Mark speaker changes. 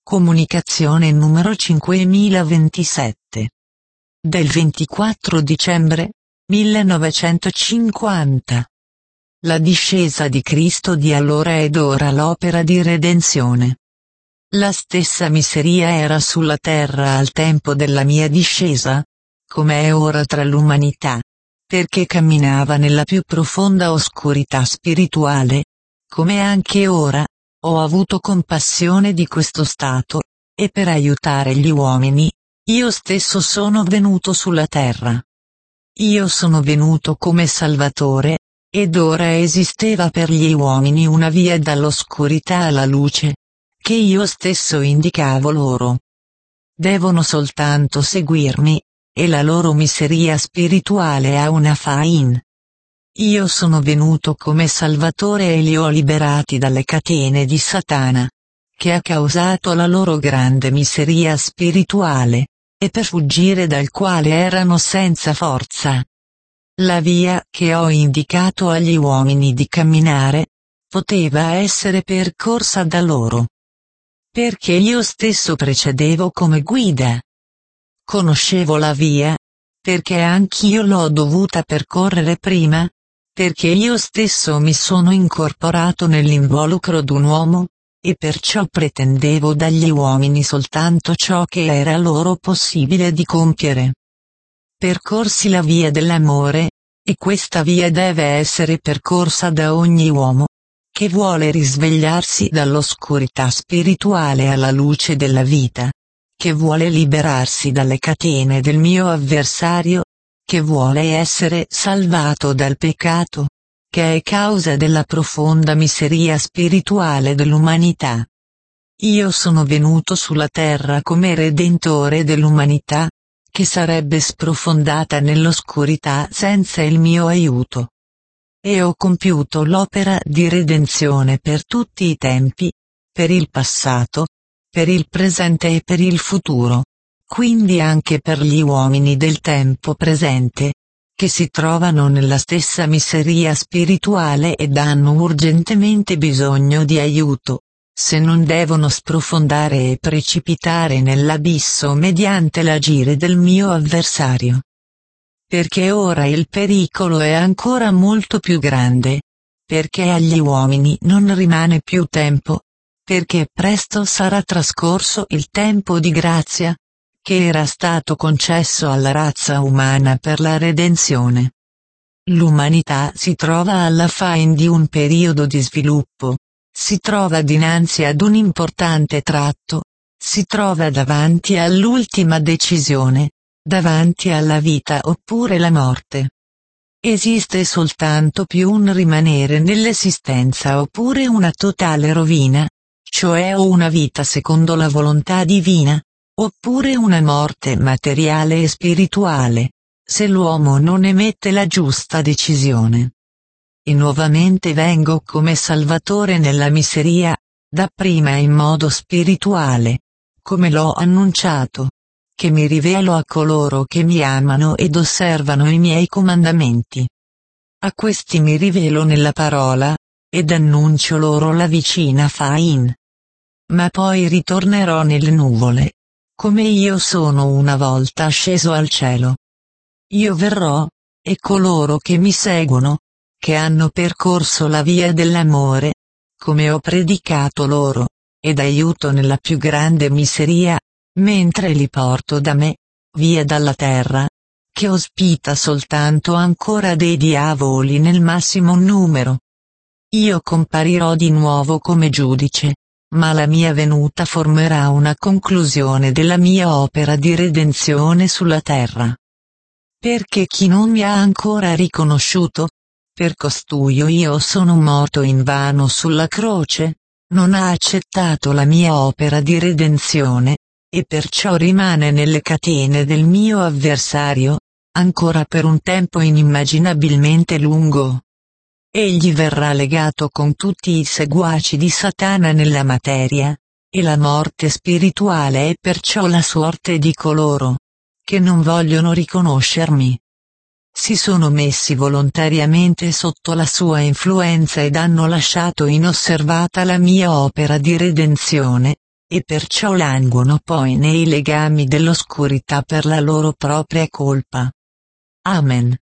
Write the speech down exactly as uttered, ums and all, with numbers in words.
Speaker 1: Comunicazione numero cinquemilaventisette. Del ventiquattro dicembre millenovecentocinquanta. La discesa di Cristo di allora ed ora l'opera di redenzione. La stessa miseria era sulla terra al tempo della mia discesa, come è ora tra l'umanità, perché camminava nella più profonda oscurità spirituale, come anche ora, ho avuto compassione di questo stato, e per aiutare gli uomini, io stesso sono venuto sulla terra. Io sono venuto come Salvatore, ed ora esisteva per gli uomini una via dall'oscurità alla luce, che io stesso indicavo loro. Devono soltanto seguirmi, e la loro miseria spirituale ha una fine. Io sono venuto come Salvatore e li ho liberati dalle catene di Satana, che ha causato la loro grande miseria spirituale, e per fuggire dal quale erano senza forza. La via che ho indicato agli uomini di camminare, poteva essere percorsa da loro. Perché io stesso precedevo come guida. Conoscevo la via, perché anch'io l'ho dovuta percorrere prima, perché io stesso mi sono incorporato nell'involucro d'un uomo, e perciò pretendevo dagli uomini soltanto ciò che era loro possibile di compiere. Percorsi la via dell'amore, e questa via deve essere percorsa da ogni uomo, che vuole risvegliarsi dall'oscurità spirituale alla luce della vita, che vuole liberarsi dalle catene del mio avversario, che vuole essere salvato dal peccato, che è causa della profonda miseria spirituale dell'umanità. Io sono venuto sulla terra come Redentore dell'umanità, che sarebbe sprofondata nell'oscurità senza il mio aiuto. E ho compiuto l'opera di redenzione per tutti i tempi, per il passato, per il presente e per il futuro, quindi anche per gli uomini del tempo presente, che si trovano nella stessa miseria spirituale ed hanno urgentemente bisogno di aiuto, se non devono sprofondare e precipitare nell'abisso mediante l'agire del mio avversario. Perché ora il pericolo è ancora molto più grande, perché agli uomini non rimane più tempo, perché presto sarà trascorso il tempo di grazia, che era stato concesso alla razza umana per la redenzione. L'umanità si trova alla fine di un periodo di sviluppo, si trova dinanzi ad un importante tratto, si trova davanti all'ultima decisione, davanti alla vita oppure la morte. Esiste soltanto più un rimanere nell'esistenza oppure una totale rovina, cioè o una vita secondo la volontà divina, oppure una morte materiale e spirituale, se l'uomo non emette la giusta decisione. E nuovamente vengo come Salvatore nella miseria, dapprima in modo spirituale, come l'ho annunciato, che mi rivelo a coloro che mi amano ed osservano i miei comandamenti. A questi mi rivelo nella parola, ed annuncio loro la vicina fine. Ma poi ritornerò nelle nuvole, come io sono una volta sceso al cielo. Io verrò, e coloro che mi seguono, che hanno percorso la via dell'amore, come ho predicato loro, ed aiuto nella più grande miseria, mentre li porto da me, via dalla terra, che ospita soltanto ancora dei diavoli nel massimo numero. Io comparirò di nuovo come giudice, ma la mia venuta formerà una conclusione della mia opera di redenzione sulla terra. Perché chi non mi ha ancora riconosciuto, per costui io sono morto invano sulla croce, non ha accettato la mia opera di redenzione, e perciò rimane nelle catene del mio avversario, ancora per un tempo inimmaginabilmente lungo. Egli verrà legato con tutti i seguaci di Satana nella materia, e la morte spirituale è perciò la sorte di coloro che non vogliono riconoscermi. Si sono messi volontariamente sotto la sua influenza ed hanno lasciato inosservata la mia opera di redenzione, e perciò languono poi nei legami dell'oscurità per la loro propria colpa. Amen.